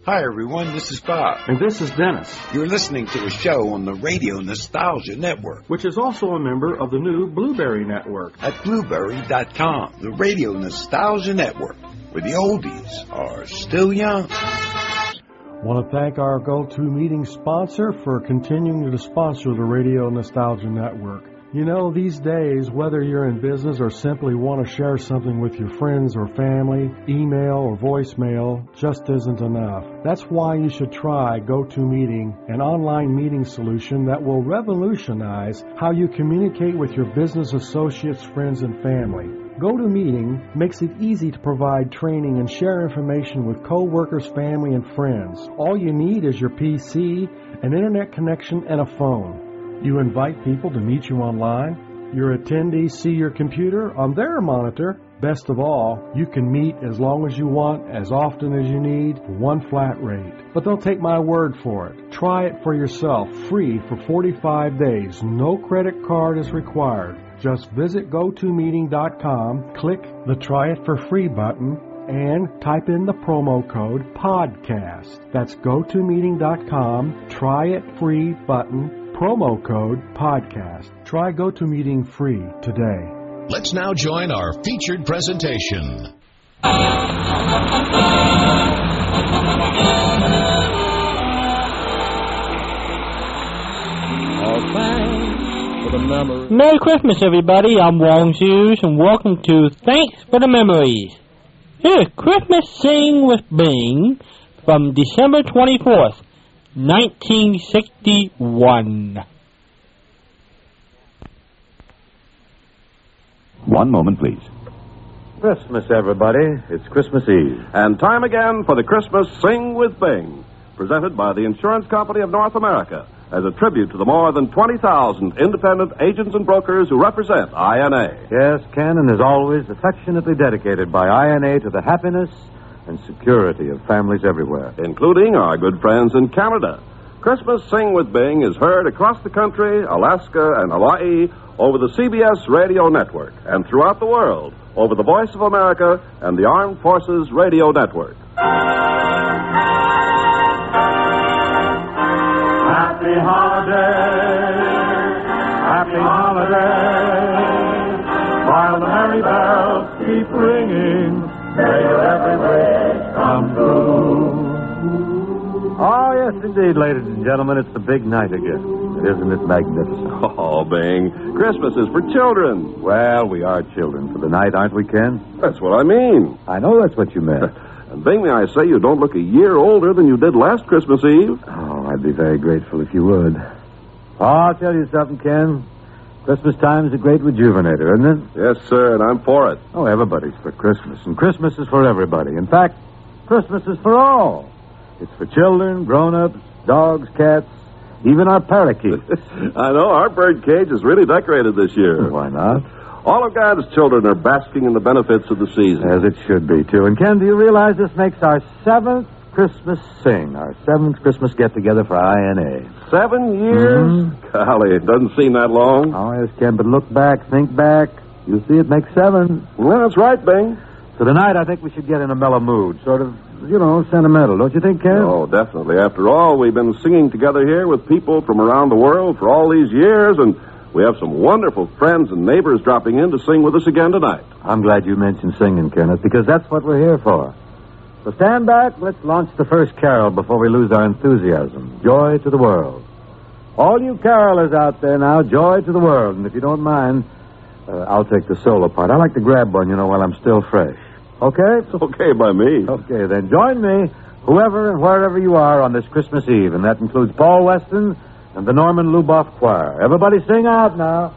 Hi, everyone. This is Bob. And this is Dennis. You're listening to a show on the Radio Nostalgia Network, which is also a member of the new Blueberry Network. At Blueberry.com, the Radio Nostalgia Network, where the oldies are still young. Want to thank our GoToMeeting sponsor for continuing to sponsor the Radio Nostalgia Network. You know, these days, whether you're in business or simply want to share something with your friends or family, email or voicemail just isn't enough. That's why you should try GoToMeeting, an online meeting solution that will revolutionize how you communicate with your business associates, friends, and family. GoToMeeting makes it easy to provide training and share information with coworkers, family, and friends. All you need is your PC, an internet connection, and a phone. You invite people to meet you online. Your attendees see your computer on their monitor. Best of all, you can meet as long as you want, as often as you need, for one flat rate. But don't take my word for it. Try it for yourself, free for 45 days. No credit card is required. Just visit GoToMeeting.com, click the Try It for Free button, and type in the promo code PODCAST. That's GoToMeeting.com, Try It Free button, promo code PODCAST. Try GoToMeeting free today. Let's now join our featured presentation. Merry Christmas, everybody. I'm Wong Hughes, and welcome to Thanks for the Memories. Here's Christmas Sing with Bing from December 24th, 1961. One moment, please. Christmas, everybody. It's Christmas Eve. And time again for the Christmas Sing with Bing, presented by the Insurance Company of North America as a tribute to the more than 20,000 independent agents and brokers who represent INA. Yes, Ken, and as always, affectionately dedicated by INA to the happiness and security of families everywhere, including our good friends in Canada. Christmas Sing with Bing is heard across the country, Alaska, and Hawaii over the CBS Radio Network, and throughout the world over the Voice of America and the Armed Forces Radio Network. Happy holidays, happy holidays, while the merry bells keep ringing, may your every wish come true. Oh, yes, indeed, ladies and gentlemen, it's the big night again. Isn't it magnificent? Oh, Bing, Christmas is for children. Well, we are children for the night, aren't we, Ken? That's what I mean. I know that's what you meant. And Bing, may I say you don't look a year older than you did last Christmas Eve? Oh, I'd be very grateful if you would. Oh, I'll tell you something, Ken. Christmas time is a great rejuvenator, isn't it? Yes, sir, and I'm for it. Oh, everybody's for Christmas, and Christmas is for everybody. In fact, Christmas is for all. It's for children, grown-ups, dogs, cats, even our parakeets. I know, our bird cage is really decorated this year. Why not? All of God's children are basking in the benefits of the season. As it should be, too. And, Ken, do you realize this makes our 7th Christmas Sing, our 7th Christmas get-together for INA. 7 years? Mm-hmm. Golly, it doesn't seem that long. Oh, yes, Ken, but look back, think back. You'll see it makes 7. Well, that's right, Bing. So tonight, I think we should get in a mellow mood, sort of, sentimental, don't you think, Ken? Oh, definitely. After all, we've been singing together here with people from around the world for all these years, and we have some wonderful friends and neighbors dropping in to sing with us again tonight. I'm glad you mentioned singing, Kenneth, because that's what we're here for. So stand back, let's launch the first carol before we lose our enthusiasm. Joy to the world. All you carolers out there now, joy to the world. And if you don't mind, I'll take the solo part. I like to grab one, while I'm still fresh. Okay? It's okay by me. Okay, then join me, whoever and wherever you are, on this Christmas Eve. And that includes Paul Weston and the Norman Luboff Choir. Everybody sing out now.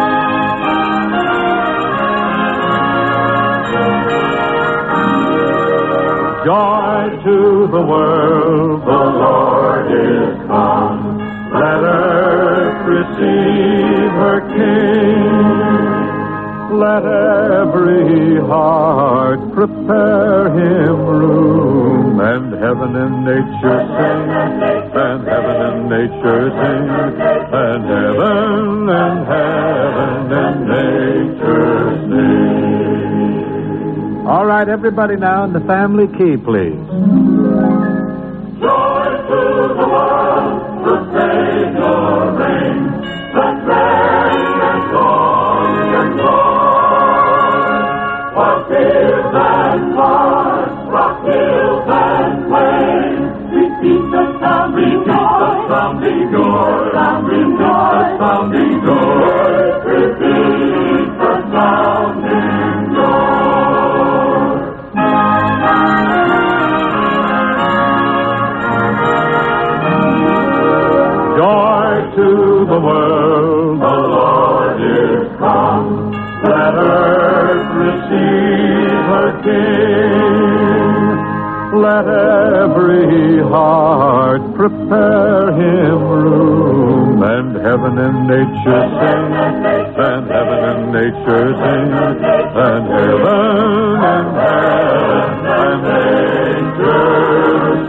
Joy to the world, the Lord is come. Let earth receive her King. Let every heart prepare him room, and heaven and nature sing, and heaven and nature sing, and heaven and nature sing. All right, everybody now in the family key, please. the world. The Lord is come. Let earth receive her King. Let every heart prepare him room, and heaven and nature sing, and heaven and nature sing, and heaven and nature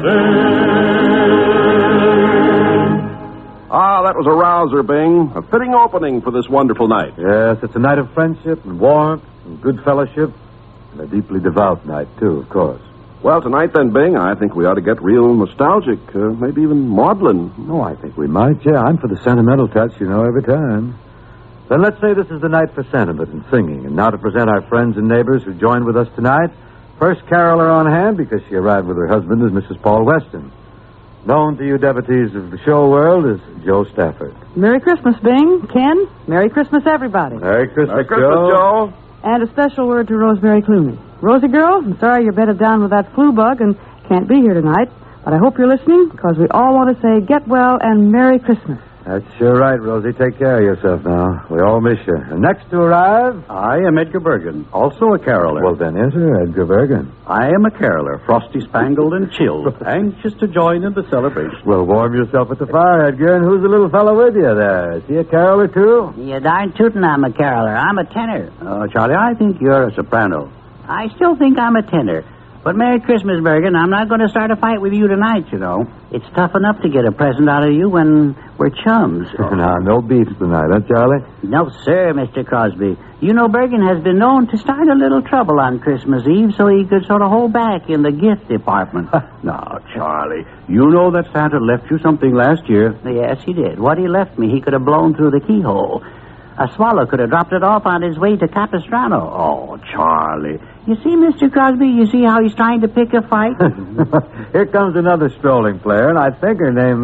sing. Ah, that was a rouser, Bing. A fitting opening for this wonderful night. Yes, it's a night of friendship and warmth and good fellowship, and a deeply devout night, too, of course. Well, tonight then, Bing, I think we ought to get real nostalgic, maybe even maudlin. Oh, I think we might. Yeah, I'm for the sentimental touch, every time. Then let's say this is the night for sentiment and singing. And now to present our friends and neighbors who joined with us tonight. First caroler on hand, because she arrived with her husband, is Mrs. Paul Weston. Known to you devotees of the show world as Jo Stafford. Merry Christmas, Bing. Ken, Merry Christmas, everybody. Merry Christmas, Merry Christmas, Joe. And a special word to Rosemary Clooney. Rosie girl, I'm sorry you're bedded down with that flu bug and can't be here tonight, but I hope you're listening because we all want to say get well and Merry Christmas. That's sure right, Rosie. Take care of yourself now. We all miss you. And next to arrive... I am Edgar Bergen, also a caroler. Well, then enter Edgar Bergen. I am a caroler, frosty-spangled and chilled, anxious to join in the celebration. Well, warm yourself at the fire, Edgar. And who's the little fellow with you there? Is he a caroler, too? You darn tootin' I'm a caroler. I'm a tenor. Oh, Charlie, I think you're a soprano. I still think I'm a tenor. But Merry Christmas, Bergen. I'm not going to start a fight with you tonight, It's tough enough to get a present out of you when we're chums. Now, no beefs tonight, huh, Charlie? No, sir, Mr. Crosby. Bergen has been known to start a little trouble on Christmas Eve so he could sort of hold back in the gift department. Now, Charlie, you know that Santa left you something last year. Yes, he did. What he left me, he could have blown through the keyhole. A swallow could have dropped it off on his way to Capistrano. Oh, Charlie. You see, Mr. Crosby, you see how he's trying to pick a fight? Here comes another strolling player, and I think her name,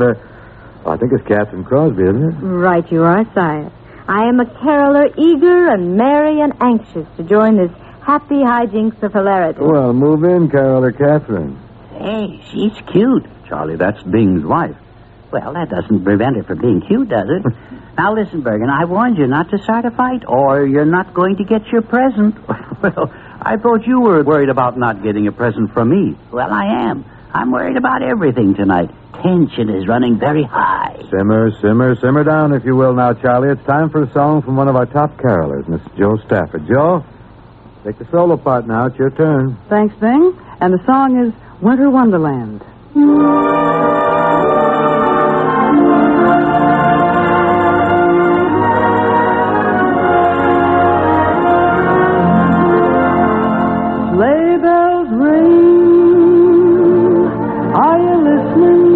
I think it's Catherine Crosby, isn't it? Right you are, sire. I am a caroler eager and merry and anxious to join this happy hijinks of hilarity. Well, move in, caroler Catherine. Hey, she's cute. Charlie, that's Bing's wife. Well, that doesn't prevent her from being cute, does it? Now, listen, Bergen, I warned you not to start a fight, or you're not going to get your present. Well, I thought you were worried about not getting a present from me. Well, I am. I'm worried about everything tonight. Tension is running very high. Simmer down, if you will now, Charlie. It's time for a song from one of our top carolers, Miss Jo Stafford. Jo, take the solo part now. It's your turn. Thanks, Bing. And the song is Winter Wonderland. Sleigh bells ring, are you listening?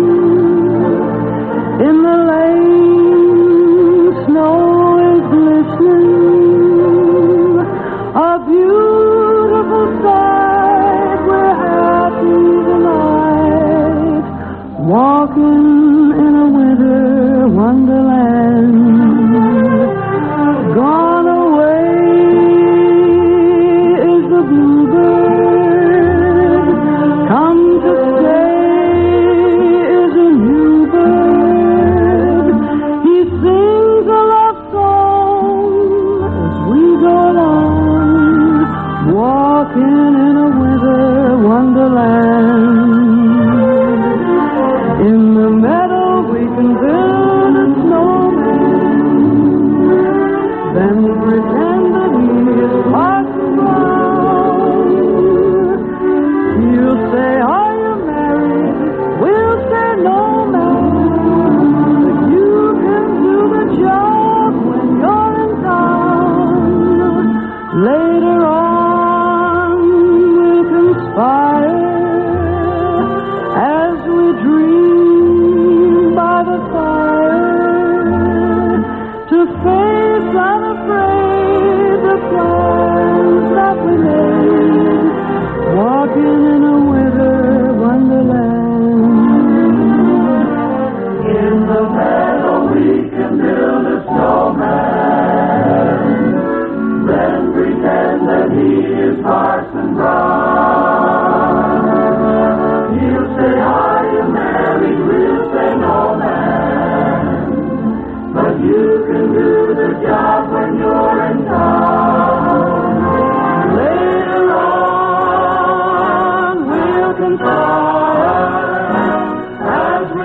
In the lane, snow is glistening. A beautiful sight, we're happy tonight, walking in a winter wonderland. Gone away is the bluebird, come to stay is a new bird. He sings a love song as we go along, walking in a winter wonderland. In the meadow we can build a snowman.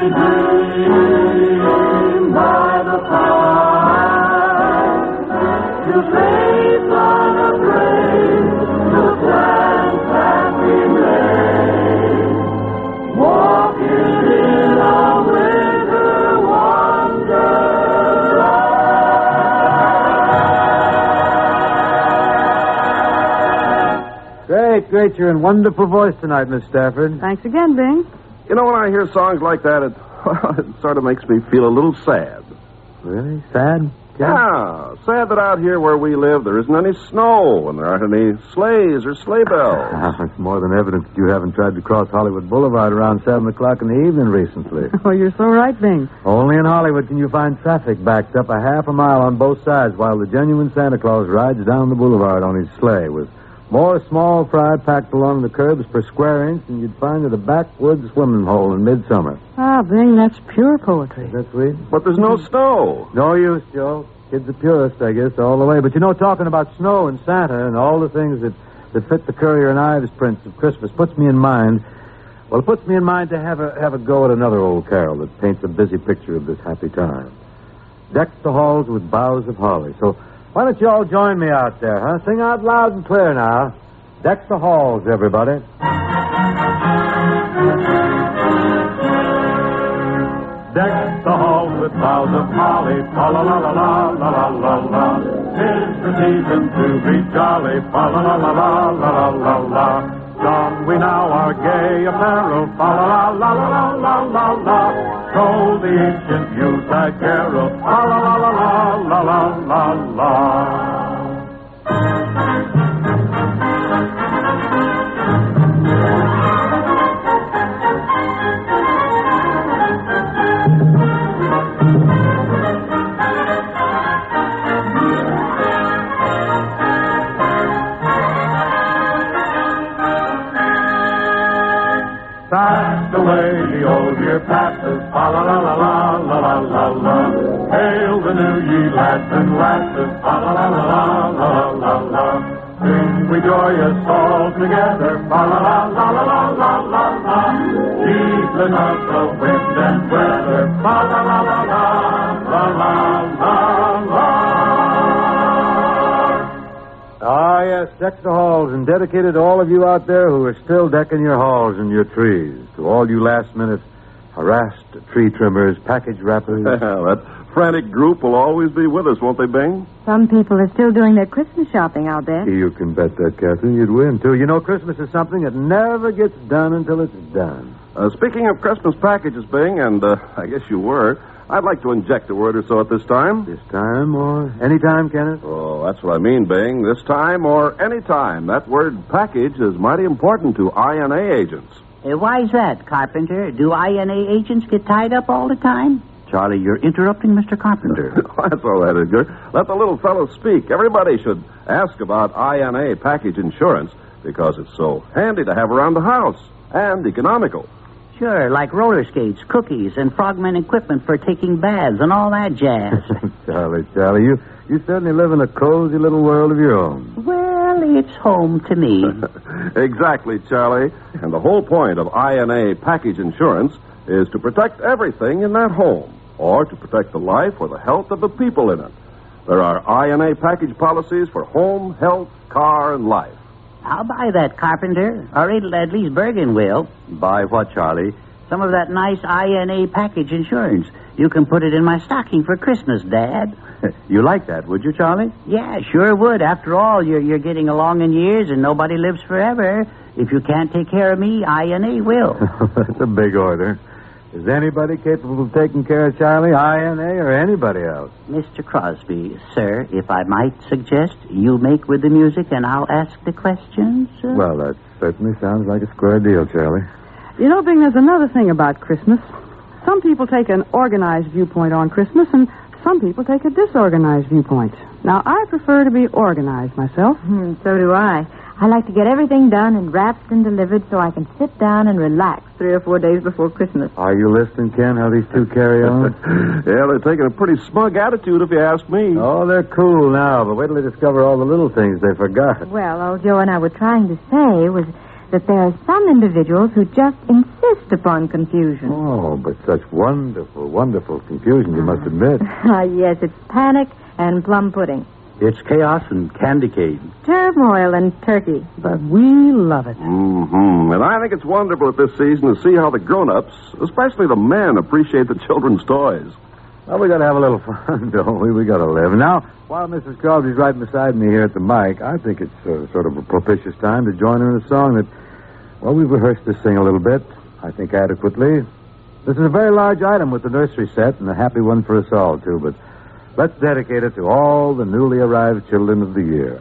dream by the fire, to face unafraid the plans that we made, walking in a winter wonderland. Great. You're in wonderful voice tonight, Miss Stafford. Thanks again, Bing. You know, when I hear songs like that, it sort of makes me feel a little sad. Really? Sad? Yeah, sad that out here where we live there isn't any snow and there aren't any sleighs or sleigh bells. It's more than evidence that you haven't tried to cross Hollywood Boulevard around 7 o'clock in the evening recently. Oh, you're so right, Bing. Only in Hollywood can you find traffic backed up a half a mile on both sides while the genuine Santa Claus rides down the boulevard on his sleigh with more small fry packed along the curbs per square inch than you'd find at a backwoods swimming hole in midsummer. Ah, Bing, that's pure poetry. Is that sweet? But there's no snow. No use, Joe. Kid's a purist, I guess, all the way. But, talking about snow and Santa and all the things that fit the Currier and Ives prints of Christmas puts me in mind... Well, it puts me in mind to have a go at another old carol that paints a busy picture of this happy time. Deck the halls with boughs of holly. So why don't you all join me out there, huh? Sing out loud and clear now. Deck the halls, everybody. Deck the halls with boughs of holly, fa la la la la la la la la. 'Tis the season to be jolly, fa la la la la la la la. Don we now our gay apparel, fa la la la la la la la. Troll the ancient Yuletide carol, fa la la la la la la la. Fast away the old year passes, fa la la la la la la la la. Hail the new ye lads and lasses, fa la la la la la la la. Sing we joyous all together, fa la la la la la la la la. Heedless of the wind and weather, fa la la la la la la la la. Ah, yes, deck the halls, and dedicated to all of you out there who are still decking your halls and your trees. To all you last-minute harassed tree trimmers, package wrappers. That frantic group will always be with us, won't they, Bing? Some people are still doing their Christmas shopping out there. You can bet that, Catherine. You'd win, too. Christmas is something that never gets done until it's done. Speaking of Christmas packages, Bing, and I guess you were, I'd like to inject a word or so at this time. This time or any time, Kenneth? Oh, that's what I mean, Bing. This time or any time. That word package is mighty important to INA agents. Why's that, Carpenter? Do INA agents get tied up all the time? Charlie, you're interrupting Mr. Carpenter. That's all right, Edgar. Let the little fellow speak. Everybody should ask about INA package insurance because it's so handy to have around the house and economical. Sure, like roller skates, cookies, and frogman equipment for taking baths and all that jazz. Charlie, you certainly live in a cozy little world of your own. Well, it's home to me. Exactly, Charlie. And the whole point of INA package insurance is to protect everything in that home, or to protect the life or the health of the people in it. There are INA package policies for home, health, car, and life. I'll buy that, Carpenter. Or at least Bergen will. Buy what, Charlie? Some of that nice INA package insurance. You can put it in my stocking for Christmas, Dad. You like that, would you, Charlie? Yeah, sure would. After all, you're getting along in years and nobody lives forever. If you can't take care of me, INA will. That's a big order. Is anybody capable of taking care of Charlie, INA, or anybody else? Mr. Crosby, sir, if I might suggest, you make with the music and I'll ask the questions. Well, that certainly sounds like a square deal, Charlie. Bing, there's another thing about Christmas. Some people take an organized viewpoint on Christmas, and some people take a disorganized viewpoint. Now, I prefer to be organized myself. So do I. I like to get everything done and wrapped and delivered so I can sit down and relax 3 or 4 days before Christmas. Are you listening, Ken, how these two carry on? Yeah, they're taking a pretty smug attitude, if you ask me. Oh, they're cool now, but wait till they discover all the little things they forgot. Well, all Joe and I were trying to say was that there are some individuals who just insist upon confusion. Oh, but such wonderful, wonderful confusion, you must admit. Yes, it's panic and plum pudding. It's chaos and candy cane. Turmoil and turkey. But we love it. Mm-hmm. And I think it's wonderful at this season to see how the grown-ups, especially the men, appreciate the children's toys. Well, we got to have a little fun, don't we? We got to live. Now, while Mrs. Crosby's right beside me here at the mic, I think it's sort of a propitious time to join her in a song that, well, we've rehearsed to sing a little bit, I think adequately. This is a very large item with the nursery set, and a happy one for us all, too, but let's dedicate it to all the newly arrived children of the year.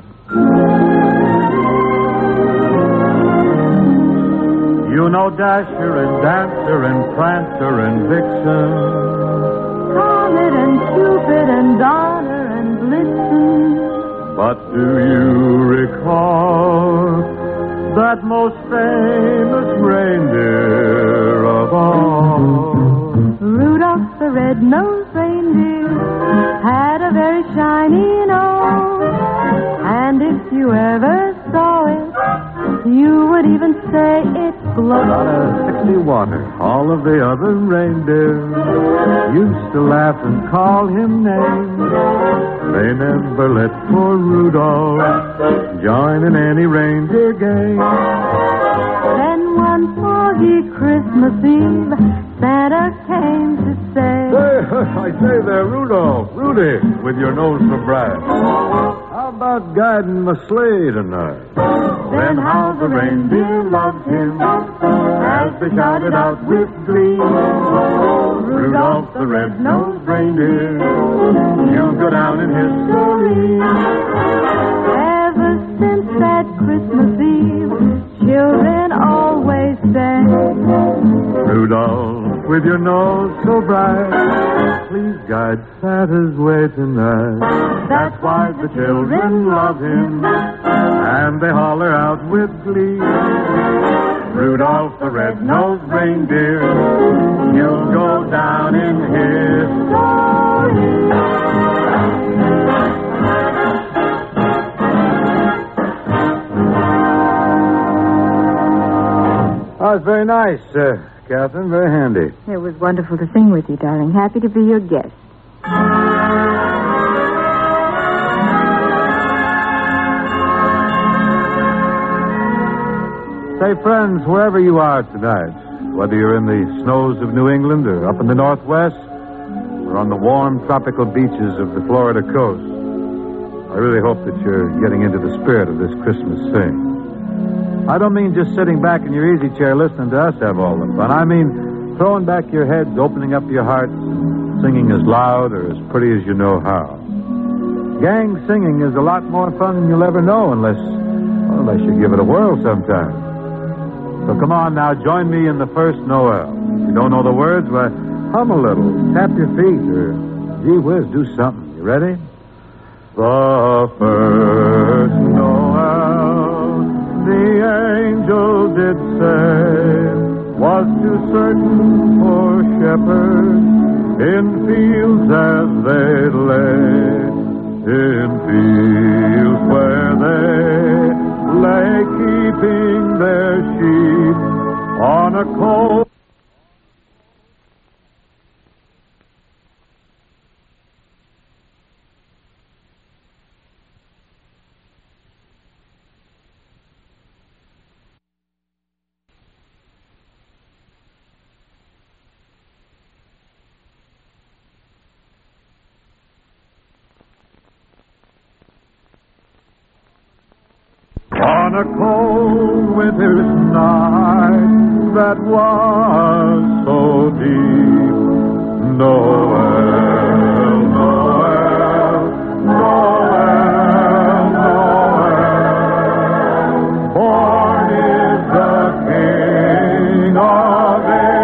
You know Dasher and Dancer and Prancer and Vixen, Comet and Cupid and Donner and Blitzen. but do you recall that most famous reindeer of all? Rudolph the red-nosed reindeer had a very shiny nose, and if you ever saw it, you would even say it glowed. About a 61er. All of the other reindeer used to laugh and call him names. They never let poor Rudolph join in any reindeer game. Then one foggy Christmas Eve, Santa came to say, I say there, Rudolph, Rudy, with your nose so bright. How about guiding my sleigh tonight? Then how the reindeer loved him as they shouted out with glee, Rudolph the red-nosed reindeer, you'll go down in history. ever since that Christmas Eve, children always say, Rudolph, with your nose so bright, please guide Santa's way tonight. that's why the children love him, and they holler out with glee, Rudolph the red-nosed reindeer, you'll go down in history. Oh, it's very nice, Catherine. Very handy. It was wonderful to sing with you, darling. Happy to be your guest. Say, friends, wherever you are tonight, whether you're in the snows of New England or up in the Northwest or on the warm tropical beaches of the Florida coast, I really hope that you're getting into the spirit of this Christmas sing. I don't mean just sitting back in your easy chair listening to us have all the fun. I mean throwing back your heads, opening up your hearts, and singing as loud or as pretty as you know how. Gang singing is a lot more fun than you'll ever know unless you give it a whirl sometime. So come on now, join me in the first Noel. If you don't know the words, why, hum a little, tap your feet, or gee whiz, do something. You ready? The first Noel, the angel did say, was too certain for shepherds in fields as they lay, in fields where they lay keeping their sheep on a cold. On a cold winter's night that was so deep, Noel, Noel, Noel, Noel, born is the King of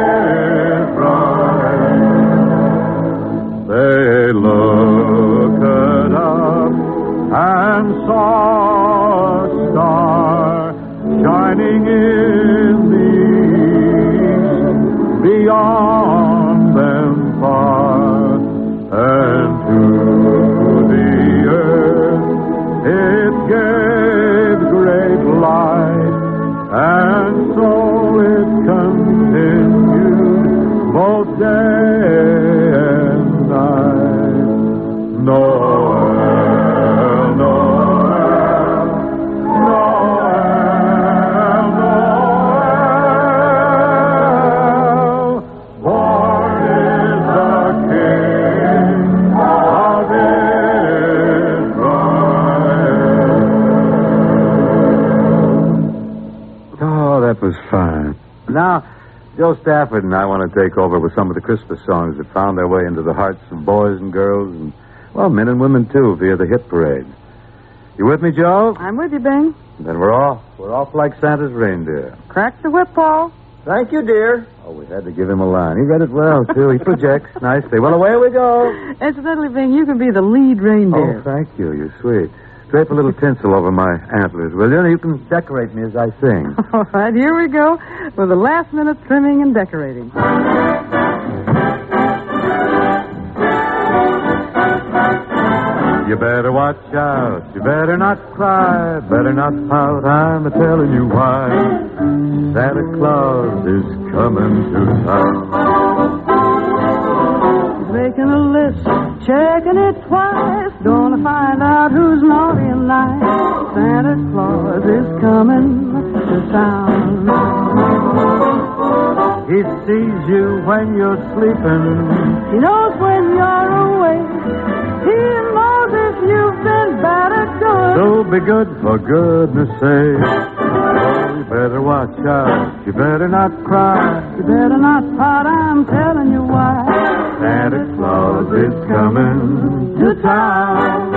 Israel. They looked up and saw shining in the east, beyond them far, and to the earth it gave great light, and Joe Stafford and I want to take over with some of the Christmas songs that found their way into the hearts of boys and girls and, well, men and women, too, via the hit parade. You with me, Joe? I'm with you, Bing. Then we're off. We're off like Santa's reindeer. Crack the whip, Paul. Thank you, dear. Oh, we had to give him a line. He read it well, too. He projects nicely. Well, away we go. Incidentally, Bing, you can be the lead reindeer. Oh, thank you. You're sweet. Drape a little tinsel over my antlers, will you? You can decorate me as I sing. All right, here we go with the last-minute trimming and decorating. You better watch out. You better not cry. Better not pout. I'm a-telling you why. Santa Claus is coming to town. Making a list, checking it twice. Gonna find out who's naughty and nice. Santa Claus is coming to town. He sees you when you're sleeping. He knows when you're awake. He knows if you've been bad or good. So be good for goodness sake. Oh, you better watch out. You better not cry. You better not pout, I'm telling you why. Santa Claus is coming to town.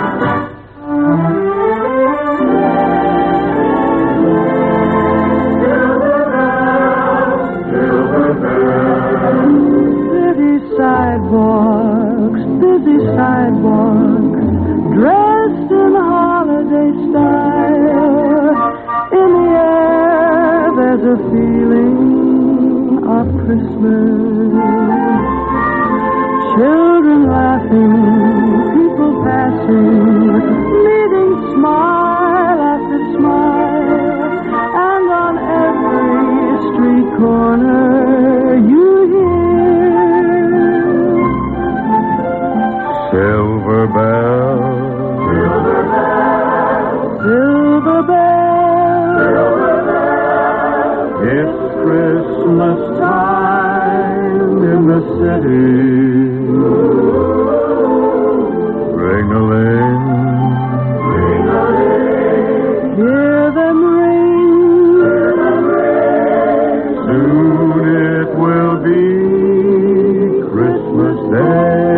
Busy sidewalks, dressed in holiday style. In the air, there's a feeling of Christmas. Children laughing, people passing, meeting smile after smile. And on every street corner, you hear Silver bells, silver bells, silver bells. It's Christmas time in the city. Ring-a-ling, ring-a-ling. Hear them ring, hear them ring. Soon it will be Christmas Day.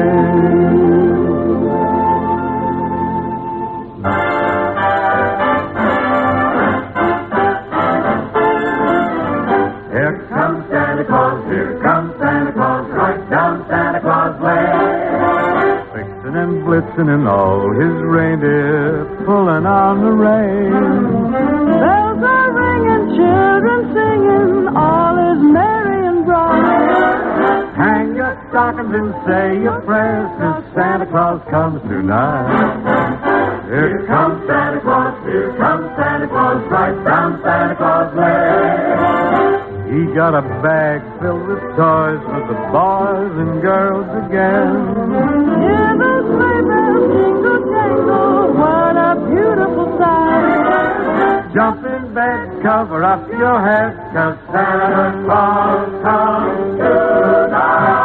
And all his reindeer pulling on the rein. Bells are ringing, children singing, all is merry and bright. Hang your stockings and say your prayers, 'cause Santa Claus comes tonight. Here comes Santa Claus, here comes Santa Claus, right down Santa Claus Lane. He got a bag filled with toys for the boys and girls again. Hear the sleigh bells jingle jangle, what a beautiful sight. Jump in bed, cover up your head, 'cause Santa Claus comes tonight.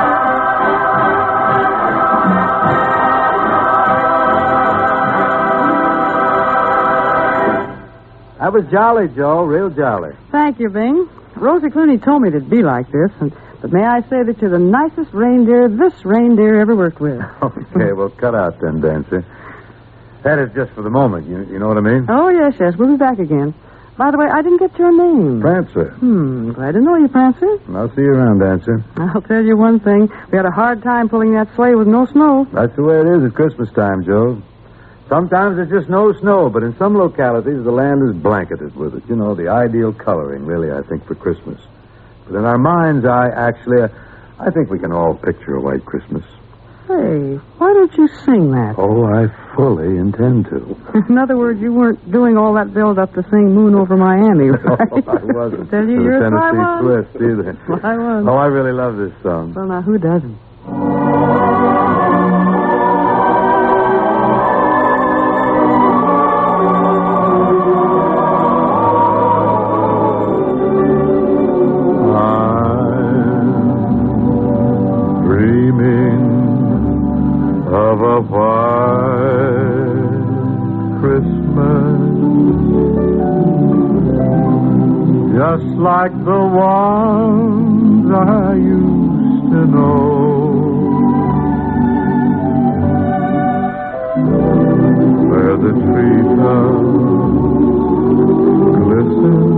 That was jolly, Joe, real jolly. Thank you, Bing. Rosie Clooney told me it'd be like this, but may I say that you're the nicest reindeer this reindeer ever worked with. Okay, well, cut out then, Dancer. That is just for the moment, you know what I mean? Oh, yes, we'll be back again. By the way, I didn't get your name. Prancer. Glad to know you, Prancer. I'll see you around, Dancer. I'll tell you one thing. We had a hard time pulling that sleigh with no snow. That's the way it is at Christmas time, Joe. Sometimes there's just no snow, but in some localities the land is blanketed with it. You know, the ideal coloring, really, I think, for Christmas. But in our mind's eye, actually, I think we can all picture a white Christmas. Hey, why don't you sing that? Oh, I fully intend to. In other words, you weren't doing all that build-up to sing Moon Over Miami, right? No, I wasn't. Tell you, you're Tennessee Twist, either. Well, I was. Oh, I really love this song. Well, now, who doesn't? Of a white Christmas, just like the one I used to know. Where the treetops glisten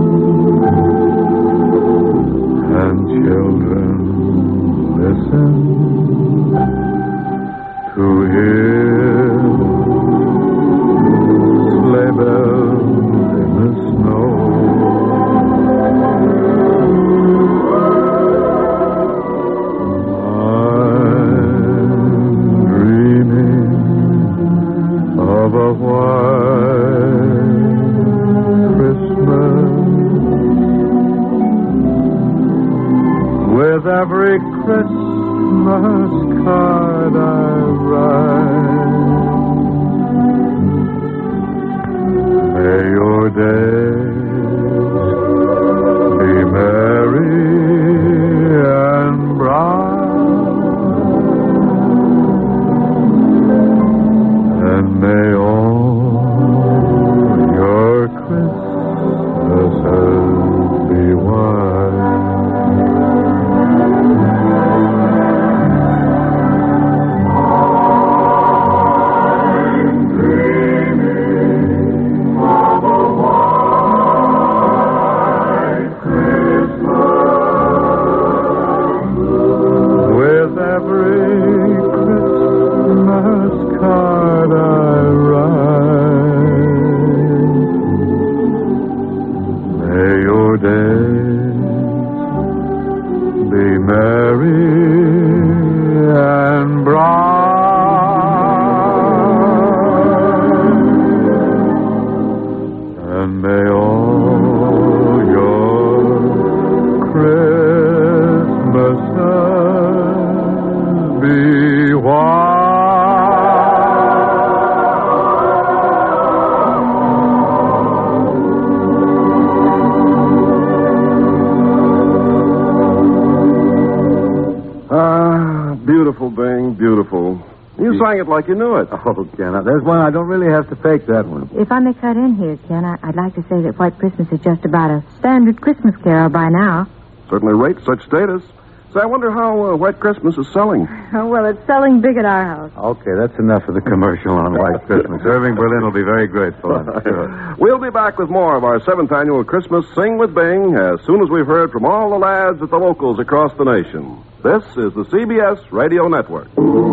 and children listen to hear sleigh bells in the snow. I'm dreaming of a white Christmas with every Christmas card I write. May your days be merry and bright, and may all your Christmases be white. Beautiful, Bing, beautiful. You sang it like you knew it. Oh, Ken, there's one I don't really have to fake that one. If I may cut in here, Ken, I'd like to say that White Christmas is just about a standard Christmas carol by now. Certainly rates such status. So I wonder how White Christmas is selling. Oh, well, it's selling big at our house. Okay, that's enough of the commercial on White Christmas. Irving Berlin will be very grateful, I'm sure. We'll be back with more of our 7th annual Christmas Sing with Bing as soon as we've heard from all the lads at the locals across the nation. This is the CBS Radio Network.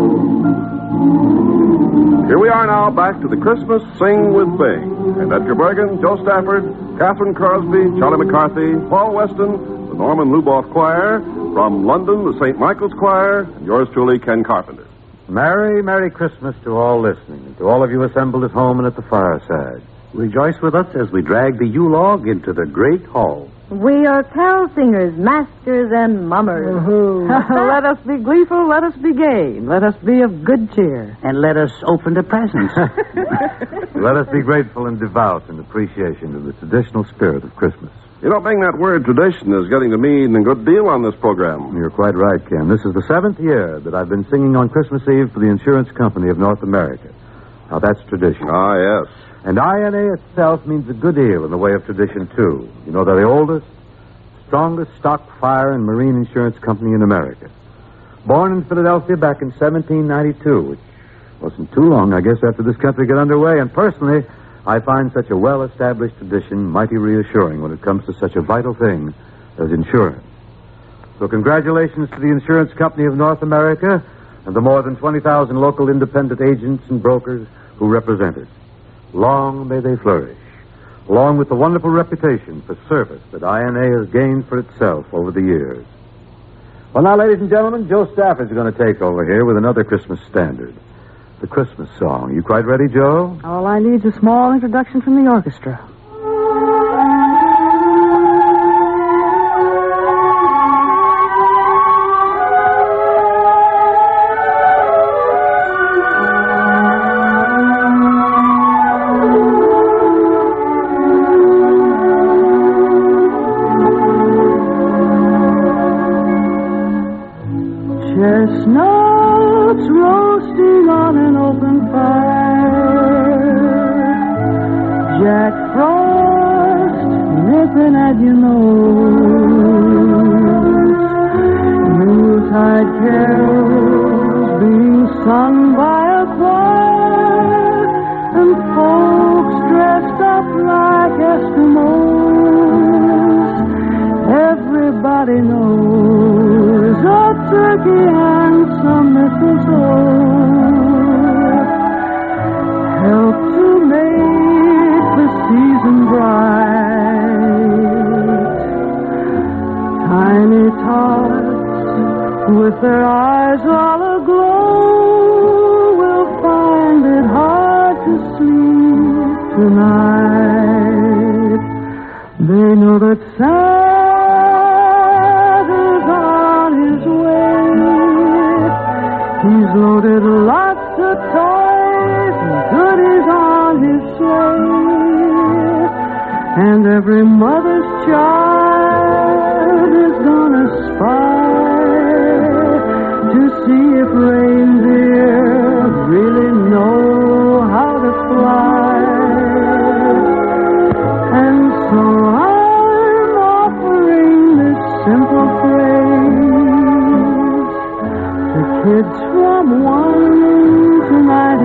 Here we are now back to the Christmas Sing with Bing. And Edgar Bergen, Joe Stafford, Catherine Crosby, Charlie McCarthy, Paul Weston, the Norman Luboff Choir, from London, the St. Michael's Choir, and yours truly, Ken Carpenter. Merry, Merry Christmas to all listening, and to all of you assembled at home and at the fireside. Rejoice with us as we drag the Yule-log into the great hall. We are carol singers, maskers, and mummers. Let us be gleeful, let us be gay, let us be of good cheer. And let us open the presents. Let us be grateful and devout in appreciation of the traditional spirit of Christmas. You know, Bing, that word tradition is getting to mean a good deal on this program. You're quite right, Ken. This is the 7th year that I've been singing on Christmas Eve for the Insurance Company of North America. Now, that's tradition. Ah, yes. And INA itself means a good deal in the way of tradition, too. You know, they're the oldest, strongest stock fire and marine insurance company in America. Born in Philadelphia back in 1792, which wasn't too long, I guess, after this country got underway. And personally, I find such a well-established tradition mighty reassuring when it comes to such a vital thing as insurance. So congratulations to the Insurance Company of North America and the more than 20,000 local independent agents and brokers who represent it. Long may they flourish, along with the wonderful reputation for service that INA has gained for itself over the years. Well, now, ladies and gentlemen, Joe Stafford's going to take over here with another Christmas standard. The Christmas song. You quite ready, Joe? All I need is a small introduction from the orchestra. Chestnuts roasting on an open fire, Jack Frost nipping at your nose, Yuletide carols being sung by a choir, and folks dressed up like Eskimos. Everybody knows a turkey and some mistletoe help to make the season bright. Tiny tots with their eyes all aglow will find it hard to sleep tonight. They know that Santa's on his way. He's loaded lots of toys and goodies on his sleigh, and every mother's child is gonna spy to see if reindeer really know how to fly. And so I'm offering this simple phrase to kids from 1 to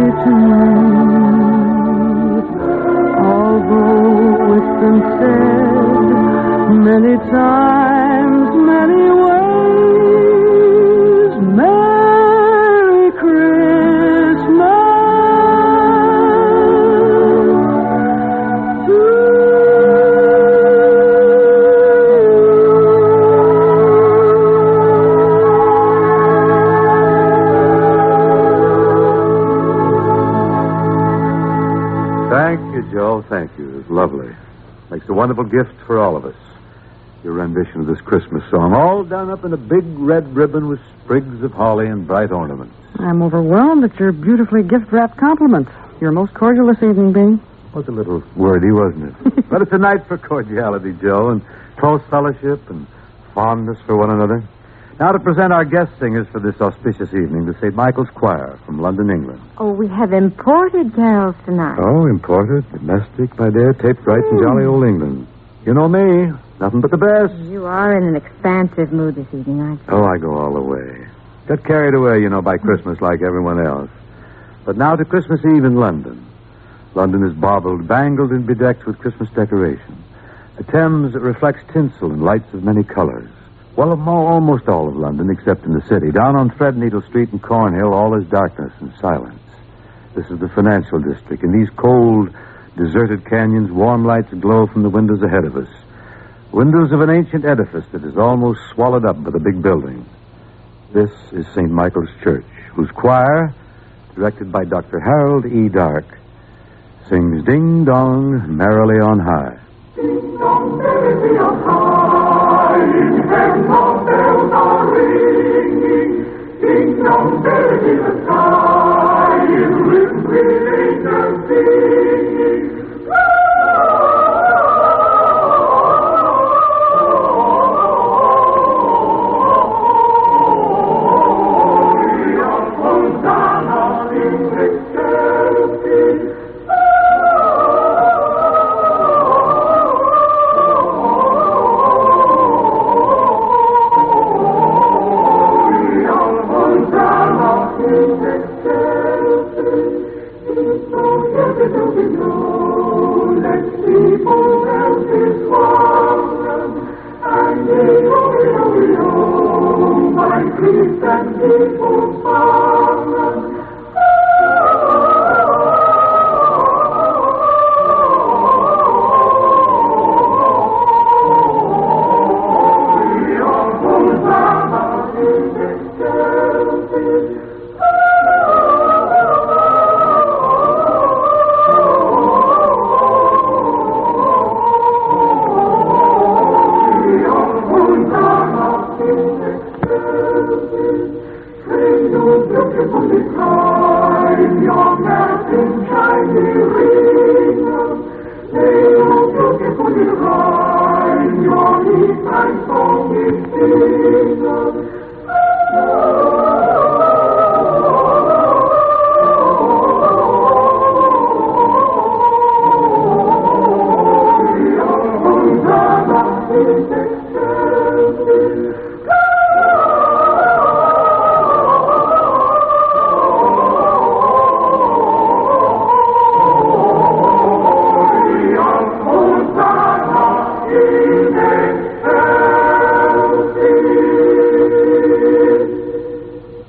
92. Although it's been said many times, many ways, Merry Christmas to Thank you, Joe. Thank you. It was lovely. Makes a wonderful gift for all of us. Your rendition of this Christmas song, all done up in a big red ribbon with sprigs of holly and bright ornaments. I'm overwhelmed at your beautifully gift-wrapped compliments. You're most cordial this evening, Bing. Was a little wordy, wasn't it? But it's a night for cordiality, Joe, and close fellowship and fondness for one another. Now to present our guest singers for this auspicious evening, the St. Michael's Choir from London, England. Oh, we have imported carols tonight. Oh, imported, domestic, my dear, taped right from jolly old England. You know me, nothing but the best. You are in an expansive mood this evening, aren't you? Oh, I go all the way. Got carried away, by Christmas like everyone else. But now to Christmas Eve in London. London is baubled, bangled, and bedecked with Christmas decoration. A Thames that reflects tinsel and lights of many colors. Well, almost all of London, except in the city. Down on Threadneedle Street and Cornhill, all is darkness and silence. This is the financial district. In these cold, deserted canyons, warm lights glow from the windows ahead of us. Windows of an ancient edifice that is almost swallowed up by the big building. This is St. Michael's Church, whose choir, directed by Dr. Harold E. Dark, sings Ding Dong Merrily on High. Ding dong merrily on high, in heaven all bells are ringing. Ding dong merrily the sky, in rhythm with angels singing.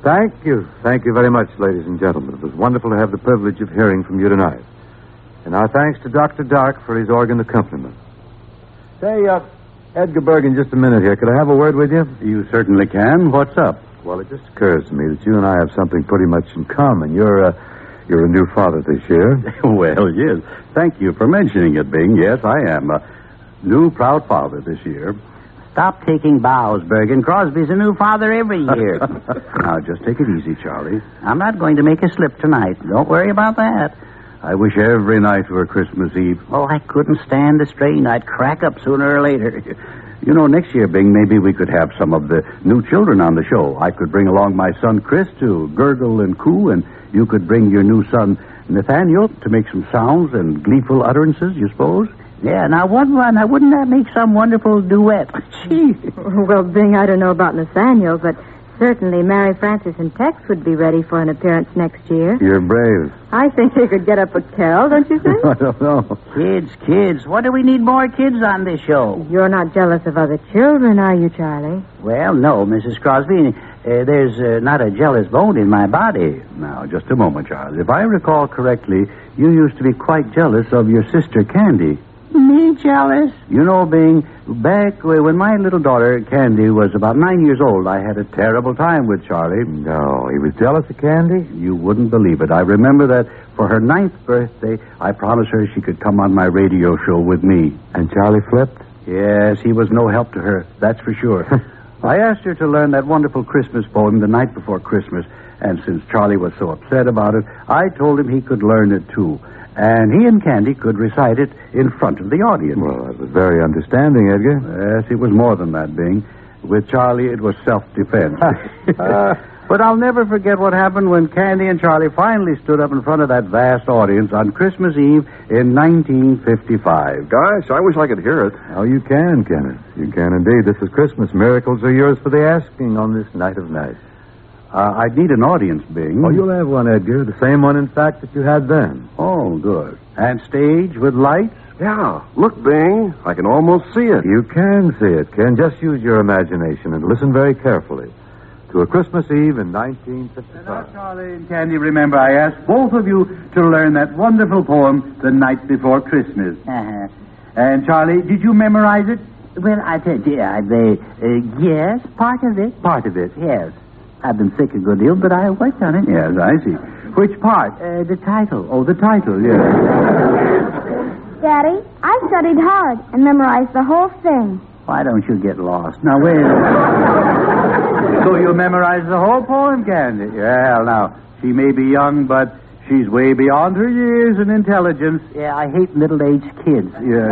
Thank you. Thank you very much, ladies and gentlemen. It was wonderful to have the privilege of hearing from you tonight. And our thanks to Dr. Dark for his organ accompaniment. Say, Edgar Bergen, just a minute here. Could I have a word with you? You certainly can. What's up? Well, it just occurs to me that you and I have something pretty much in common. You're a new father this year. Well, yes. Thank you for mentioning it, Bing. Yes, I am a new proud father this year. Stop taking bows, Bergen. Crosby's a new father every year. Now, just take it easy, Charlie. I'm not going to make a slip tonight. Don't worry about that. I wish every night were Christmas Eve. Oh, I couldn't stand the strain. I'd crack up sooner or later. You know, next year, Bing, maybe we could have some of the new children on the show. I could bring along my son Chris to gurgle and coo, and you could bring your new son Nathaniel to make some sounds and gleeful utterances, you suppose? Yeah, now wouldn't that make some wonderful duet? Gee. Well, Bing, I don't know about Nathaniel, but certainly Mary Frances and Tex would be ready for an appearance next year. You're brave. I think they could get up with Carol, don't you think? I don't know. Kids. What do we need more kids on this show? You're not jealous of other children, are you, Charlie? Well, no, Mrs. Crosby. There's not a jealous bone in my body. Now, just a moment, Charles. If I recall correctly, you used to be quite jealous of your sister Candy. Me jealous? You know, Bing, back when my little daughter, Candy, was about 9 years old, I had a terrible time with Charlie. No, he was jealous of Candy? You wouldn't believe it. I remember that for her 9th birthday, I promised her she could come on my radio show with me. And Charlie flipped? Yes, he was no help to her, that's for sure. I asked her to learn that wonderful Christmas poem the night before Christmas, and since Charlie was so upset about it, I told him he could learn it, too. And he and Candy could recite it in front of the audience. Well, that was very understanding, Edgar. Yes, it was more than that, Bing. With Charlie, it was self-defense. But I'll never forget what happened when Candy and Charlie finally stood up in front of that vast audience on Christmas Eve in 1955. Gosh, I wish I could hear it. Oh, you can, Kenneth. You can indeed. This is Christmas. Miracles are yours for the asking on this night of nights. I'd need an audience, Bing. Oh, you'll have one, Edgar. The same one, in fact, that you had then. Oh, good. And stage with lights? Yeah. Look, Bing. I can almost see it. You can see it, Ken. Just use your imagination and listen very carefully. To a Christmas Eve in 1955. Now, Charlie and Candy, remember, I asked both of you to learn that wonderful poem the night before Christmas. Uh-huh. And, Charlie, did you memorize it? Well, I said, yes, part of it. Part of it? Yes. I've been sick a good deal, but I worked on it. Yes, I see. Which part? The title. Oh, the title, yes. Daddy, I studied hard and memorized the whole thing. Why don't you get lost? Now, wait. So you memorized the whole poem, Candy? Well, now, she may be young, but she's way beyond her years in intelligence. Yeah, I hate middle-aged kids. Yeah.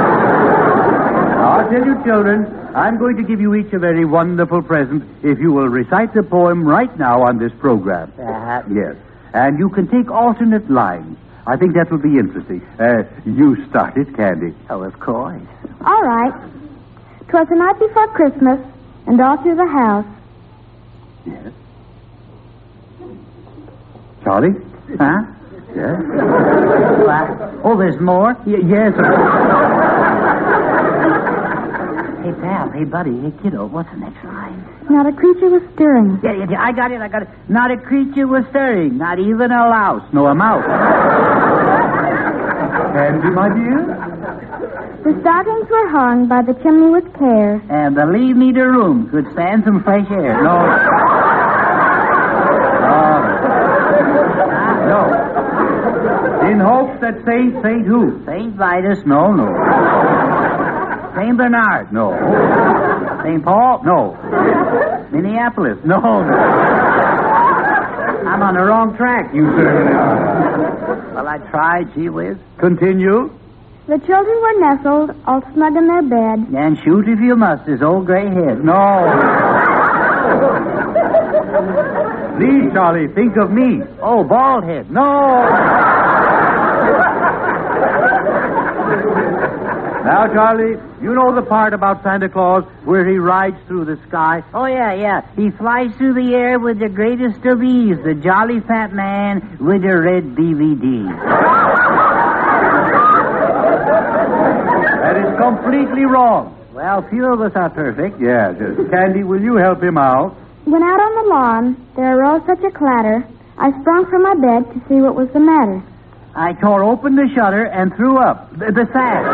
I'll tell you, children, I'm going to give you each a very wonderful present if you will recite the poem right now on this program. Yes. And you can take alternate lines. I think that will be interesting. You start it, Candy. Oh, of course. All right. 'Twas the night before Christmas, and all through the house. Yes. Charlie? Huh? Yes. Oh, there's more? Yes. Hey, pal. Hey, buddy. Hey, kiddo. What's the next line? Not a creature was stirring. Yeah, I got it. Not a creature was stirring. Not even a louse. No, a mouse. Candy, my dear? The stockings were hung by the chimney with care. And the leave meter room could stand some fresh air. No. In hopes that Saint who? Saint Vitus, no. Saint Bernard, no. Saint Paul, no. Minneapolis, no. I'm on the wrong track. You certainly are. Well, I tried, gee whiz. Continue. The children were nestled, all snug in their bed. And shoot if you must, his old gray head. No. Please, Charlie, think of me. Oh, bald head. No. Now, Charlie, you know the part about Santa Claus where he rides through the sky? Oh, yeah. He flies through the air with the greatest of ease, the jolly fat man with the red DVD. That is completely wrong. Well, few of us are perfect. Yes. Candy, will you help him out? When out on the lawn, there arose such a clatter, I sprung from my bed to see what was the matter. I tore open the shutter and threw up the sash.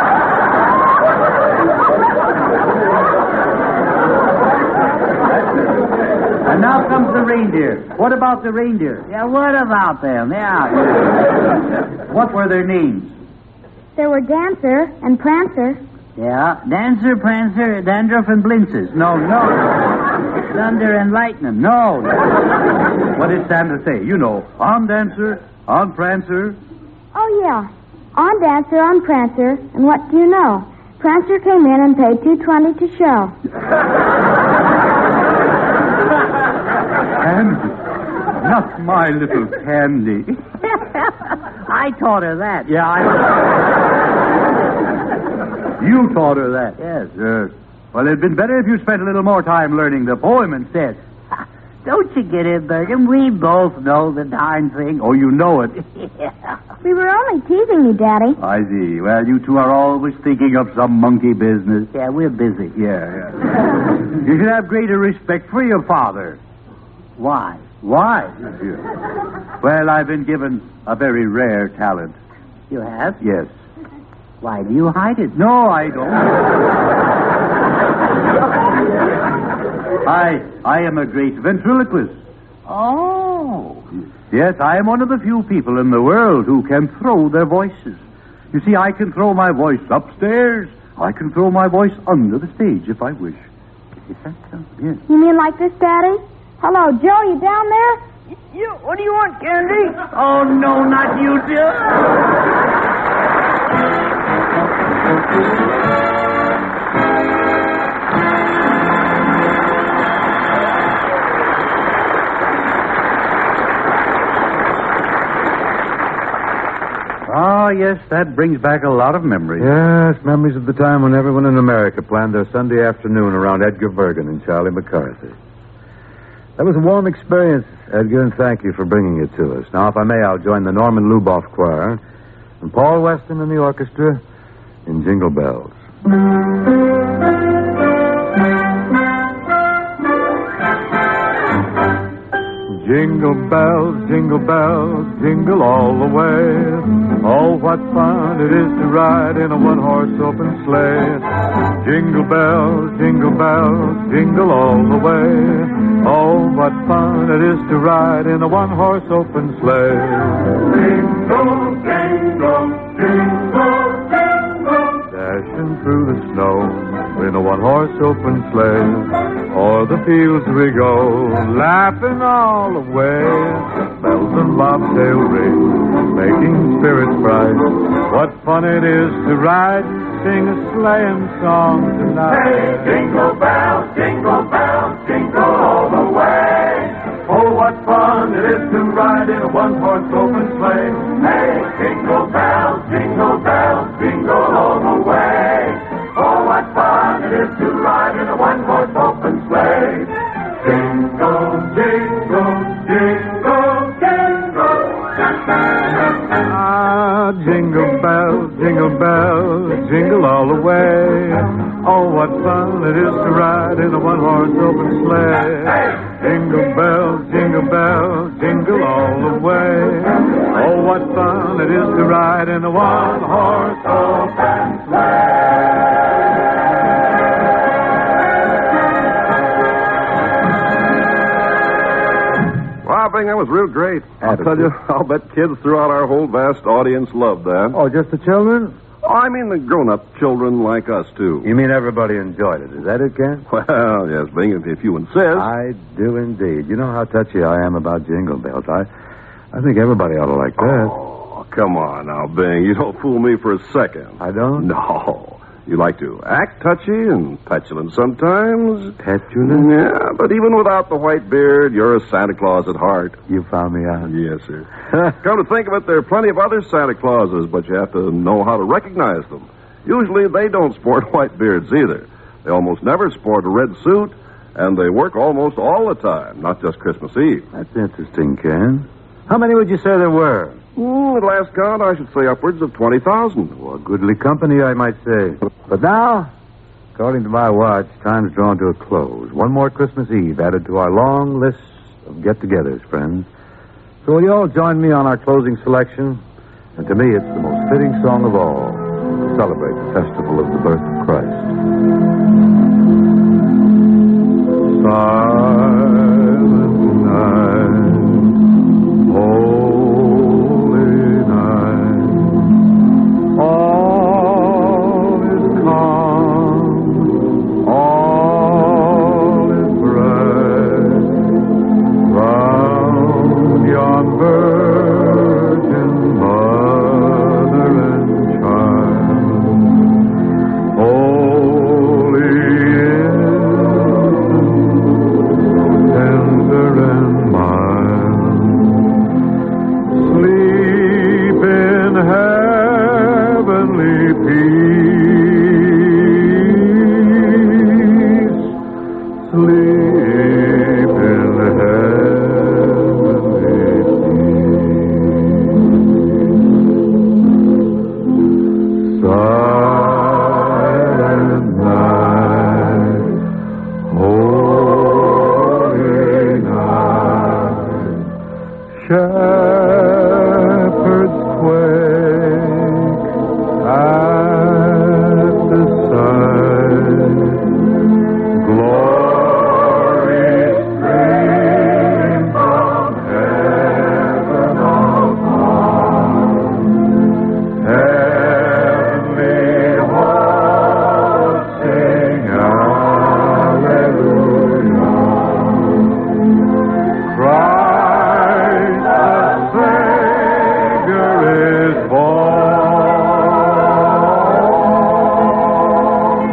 And now comes the reindeer. What about the reindeer? Yeah, what about them? Yeah. What were their names? There were Dancer and Prancer. Yeah, Dancer, Prancer, Dandruff, and Blintzes. No. Thunder and Lightning. No. What did Santa say? You know, on Dancer, on Prancer. Oh, yeah. On Dancer, on Prancer, and what do you know? Prancer came in and paid $2.20 to show. Candy. Not my little Candy. I taught her that. Yeah, You taught her that? Yes. Well, it'd been better if you spent a little more time learning the poem instead. Don't you get it, Bergen? We both know the darn thing. Oh, you know it. Yeah. We were only teasing you, Daddy. I see. Well, you two are always thinking of some monkey business. Yeah, we're busy. Yeah. You should have greater respect for your father. Why? Why? Well, I've been given a very rare talent. You have? Yes. Why do you hide it? No, I don't. I am a great ventriloquist. Oh. Yes, I am one of the few people in the world who can throw their voices. You see, I can throw my voice upstairs. I can throw my voice under the stage if I wish. Is that so? Yes. You mean like this, Daddy? Hello, Joe, you down there? What do you want, Candy? Oh, no, not you, Joe. Ah, yes, that brings back a lot of memories. Yes, memories of the time when everyone in America planned their Sunday afternoon around Edgar Bergen and Charlie McCarthy. That was a warm experience, Edgar, and thank you for bringing it to us. Now, if I may, I'll join the Norman Luboff Choir and Paul Weston and the orchestra in Jingle Bells. Jingle bells, jingle all the way. Oh, what fun it is to ride in a one-horse open sleigh. Jingle bells, jingle all the way. Oh, what fun it is to ride in a one-horse open sleigh. Jingle, jingle, jingle, jingle. Dashing through the snow in a one-horse open sleigh. O'er the fields we go, laughing all the way. Bells and bobtail ring, making spirits bright. What fun it is to ride and sing a sleighing song tonight. Hey, jingle bells, jingle all the way. Oh, what fun it is to ride in a one-horse open sleigh. Hey, jingle bells, jingle all the way. Oh, what fun it is to ride in a one-horse open sleigh. Jingle, jingle, jingle, jingle. Ah, jingle bells, jingle all the way. Oh, what fun it is to ride in a one-horse open sleigh. Jingle bells, jingle all the way. Oh, what fun it is to ride in a one-horse open sleigh. Wow, Bing, that was real great. I'll tell you, I'll bet kids throughout our whole vast audience loved that. Oh, just the children? Oh, I mean the grown-up children like us, too. You mean everybody enjoyed it? Is that it, Ken? Well, yes, Bing, if you insist. I do indeed. You know how touchy I am about Jingle Bells. I think everybody ought to like that. Oh, come on now, Bing. You don't fool me for a second. I don't? No. You like to act touchy and petulant sometimes. Petulant? Yeah, but even without the white beard, you're a Santa Claus at heart. You found me out. Yes, sir. Come to think of it, there are plenty of other Santa Clauses, but you have to know how to recognize them. Usually they don't sport white beards either. They almost never sport a red suit, and they work almost all the time, not just Christmas Eve. That's interesting, Ken. How many would you say there were? At last count, I should say upwards of 20,000. Well, goodly company, I might say. But now, According to my watch, time's drawn to a close. One more Christmas Eve added to our long list of get-togethers, friends. So will you all join me on our closing selection? And to me, it's the most fitting song of all to celebrate the festival of the birth of Christ. Silent night, holy night, all is calm, all is bright, round yon virgin mother and child, holy infant, tender and mild, sleep in heavenly peace, sleep in heavenly peace. Silent night, holy night, shepherds quake at the sight, glory stream from heaven above, heavenly hosts sing hallelujah. Christ the Savior is born.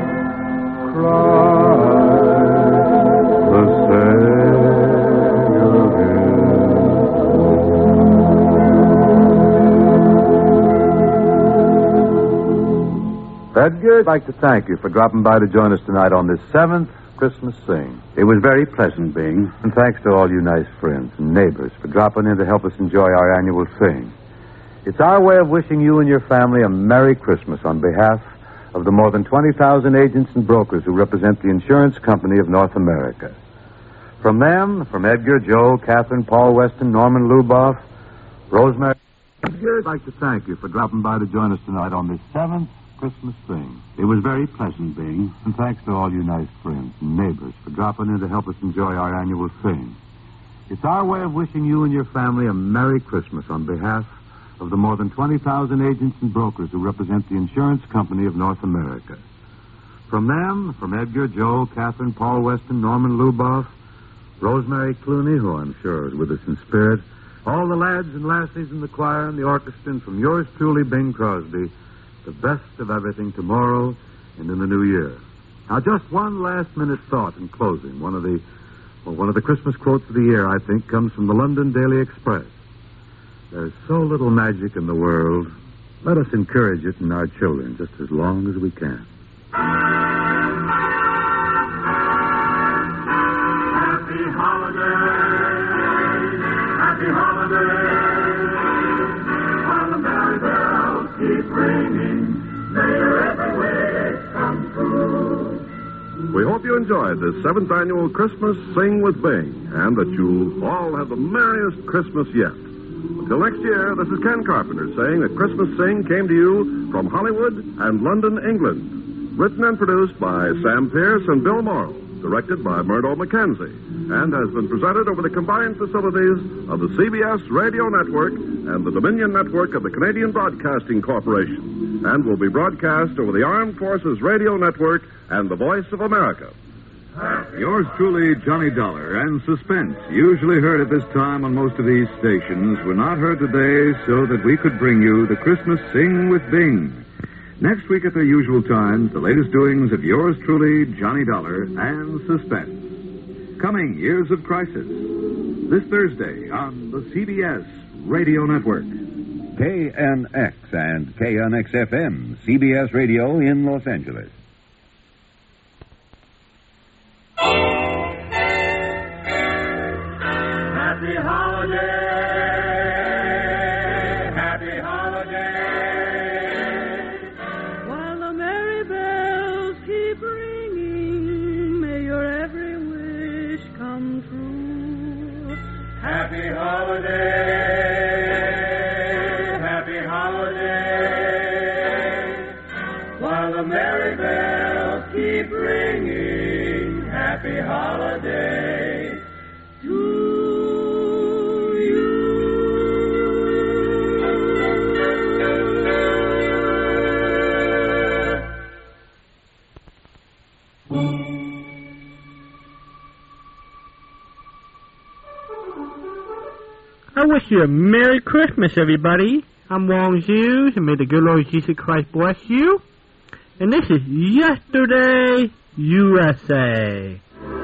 Christ the Savior is born. Edgar, I'd like to thank you for dropping by to join us tonight on this 7th Christmas Sing. It was very pleasant, Bing. And thanks to all you nice friends and neighbors for dropping in to help us enjoy our annual Sing. It's our way of wishing you and your family a Merry Christmas on behalf of the more than 20,000 agents and brokers who represent the Insurance Company of North America. From them, from Edgar, Joe, Catherine, Paul Weston, Norman Luboff, Rosemary... Edgar, I'd like to thank you for dropping by to join us tonight on this 7th Christmas Sing. It was very pleasant, Bing. And thanks to all you nice friends and neighbors for dropping in to help us enjoy our annual Sing. It's our way of wishing you and your family a Merry Christmas on behalf of the more than 20,000 agents and brokers who represent the Insurance Company of North America. From them, from Edgar, Joe, Catherine, Paul Weston, Norman Luboff, Rosemary Clooney, who I'm sure is with us in spirit, all the lads and lassies in the choir and the orchestra, and from yours truly, Bing Crosby, the best of everything tomorrow and in the new year. Now, just one last-minute thought in closing. One of the Christmas quotes of the year, I think, comes from the London Daily Express. There's so little magic in the world. Let us encourage it in our children just as long as we can. Happy holidays, happy holidays. While the merry bells keep ringing, may your every wish come true. We hope you enjoyed this 7th annual Christmas Sing with Bing, and that you all have the merriest Christmas yet. Until next year, this is Ken Carpenter saying that Christmas Sing came to you from Hollywood and London, England. Written and produced by Sam Pierce and Bill Morrow. Directed by Murdo McKenzie. And has been presented over the combined facilities of the CBS Radio Network and the Dominion Network of the Canadian Broadcasting Corporation. And will be broadcast over the Armed Forces Radio Network and the Voice of America. Yours truly, Johnny Dollar, and Suspense, usually heard at this time on most of these stations, were not heard today so that we could bring you the Christmas Sing with Bing. Next week at their usual times, the latest doings of yours truly, Johnny Dollar, and Suspense. Coming Years of Crisis, this Thursday on the CBS Radio Network. KNX and KNX-FM, CBS Radio in Los Angeles. Happy holiday, happy holiday. While the merry bells keep ringing. Happy holiday, happy holiday. While the merry bells keep ringing, happy holiday to you. I wish you a Merry Christmas, everybody. I'm Wong Hughes, and may the good Lord Jesus Christ bless you. And this is Yesterday, USA.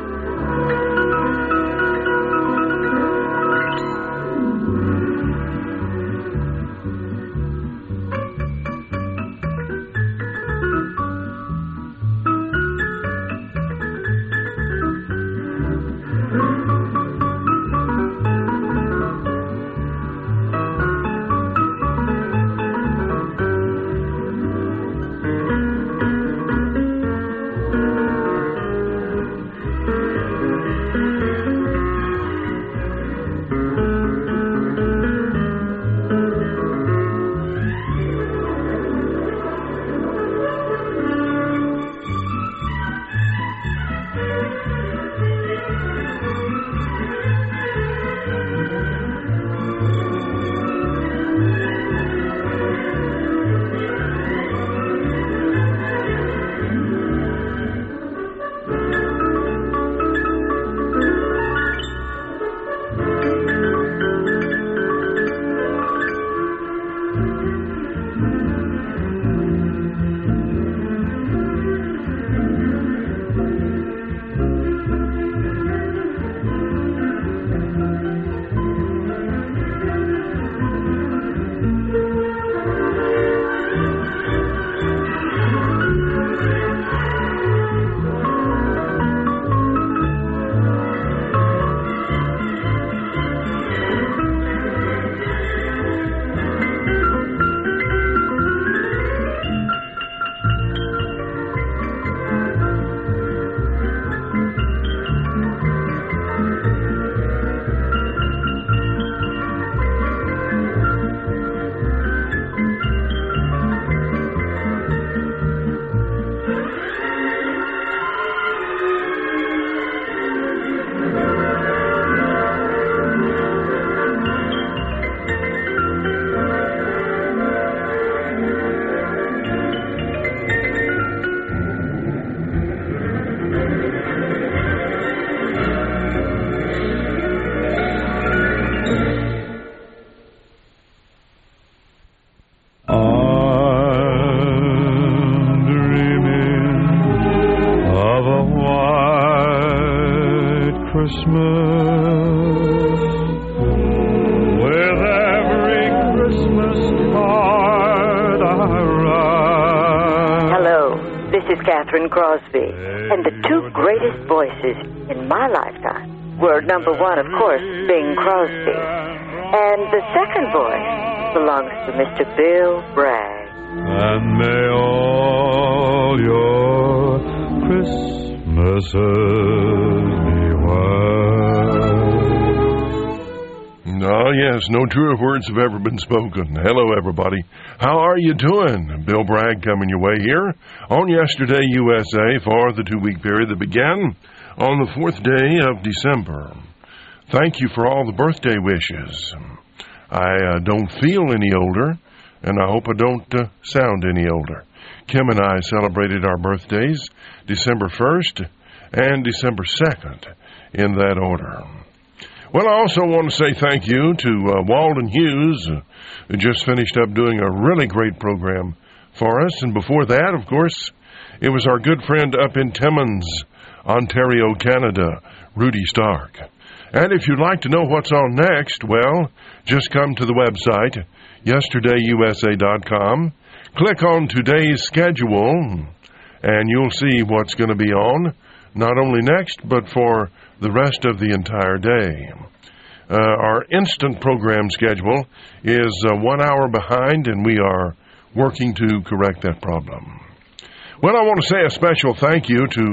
Catherine Crosby, and the two greatest voices in my lifetime were, number one, of course, Bing Crosby, and the second voice belongs to Mr. Bill Bragg. And may all your Christmases be well. Oh, yes, no truer words have ever been spoken. Hello, everybody. How are you doing? Bill Bragg coming your way here on Yesterday, USA for the 2-week period that began on the 4th day of December. Thank you for all the birthday wishes. I don't feel any older, and I hope I don't sound any older. Kim and I celebrated our birthdays December 1st and December 2nd in that order. Well, I also want to say thank you to Walden Hughes, who just finished up doing a really great program for us. And before that, of course, it was our good friend up in Timmins, Ontario, Canada, Rudy Stark. And if you'd like to know what's on next, well, just come to the website, yesterdayusa.com, click on today's schedule, and you'll see what's going to be on, not only next, but for the rest of the entire day. Our instant program schedule is 1 hour behind, and we are working to correct that problem. Well, I want to say a special thank you to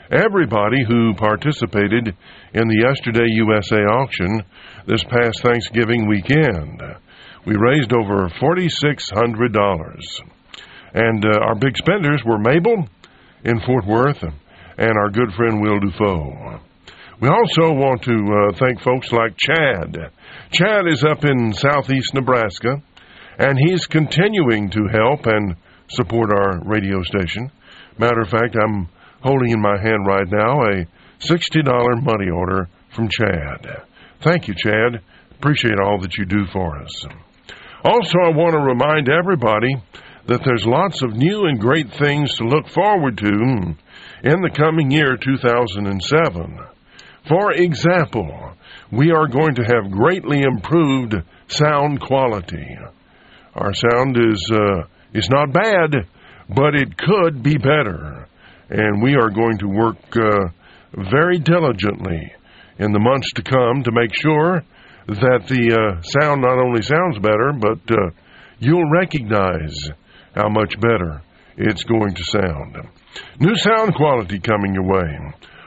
everybody who participated in the Yesterday USA auction this past Thanksgiving weekend. We raised over $4,600. And our big spenders were Mabel in Fort Worth and our good friend Will Dufault. We also want to thank folks like Chad. Chad is up in southeast Nebraska, and he's continuing to help and support our radio station. Matter of fact, I'm holding in my hand right now a $60 money order from Chad. Thank you, Chad. Appreciate all that you do for us. Also, I want to remind everybody that there's lots of new and great things to look forward to in the coming year, 2007. For example, we are going to have greatly improved sound quality. Our sound is not bad, but it could be better. And we are going to work very diligently in the months to come to make sure that the sound not only sounds better, but you'll recognize how much better it's going to sound. New sound quality coming your way.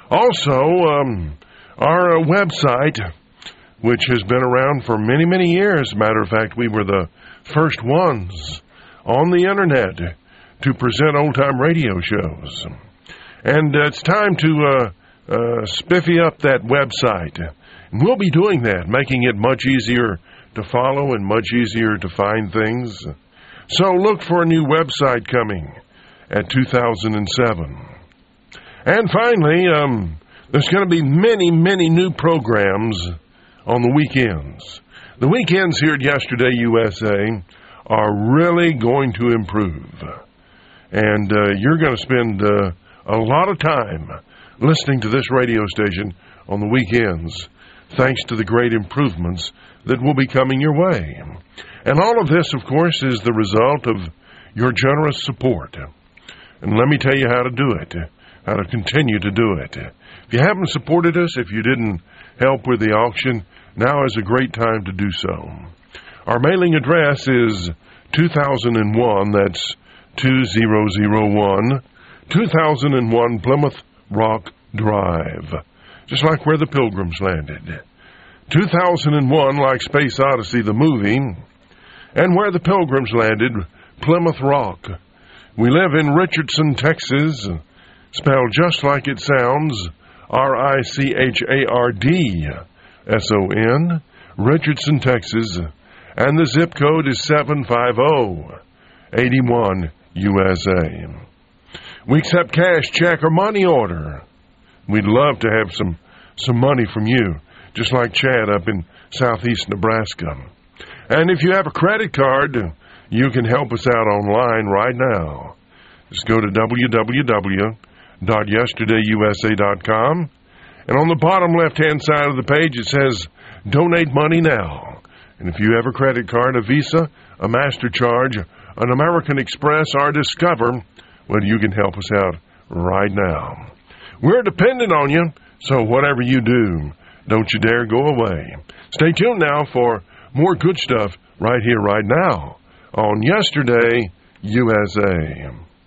Also, our website, which has been around for many, many years. Matter of fact, we were the first ones on the Internet to present old-time radio shows. And it's time to spiffy up that website. And we'll be doing that, making it much easier to follow and much easier to find things. So look for a new website coming at 2007. And finally, there's going to be many, many new programs on the weekends. The weekends here at Yesterday USA are really going to improve. And you're going to spend a lot of time listening to this radio station on the weekends, thanks to the great improvements that will be coming your way. And all of this, of course, is the result of your generous support. And let me tell you how to do it, how to continue to do it. If you haven't supported us, if you didn't help with the auction, now is a great time to do so. Our mailing address is 2001, that's 2001, 2001 Plymouth Rock Drive, just like where the Pilgrims landed. 2001, like Space Odyssey, the movie, and where the Pilgrims landed, Plymouth Rock. We live in Richardson, Texas, spelled just like it sounds, RICHARDSON, Richardson, Texas, and the zip code is 75081, USA. We accept cash, check, or money order. We'd love to have some money from you, just like Chad up in southeast Nebraska. And if you have a credit card, you can help us out online right now. Just go to www.yesterdayyusa.com, and on the bottom left-hand side of the page it says, Donate Money Now. And if you have a credit card, a Visa, a MasterCharge, an American Express, or Discover, well, you can help us out right now. We're dependent on you, so whatever you do, don't you dare go away. Stay tuned now for more good stuff right here, right now on Yesterday USA.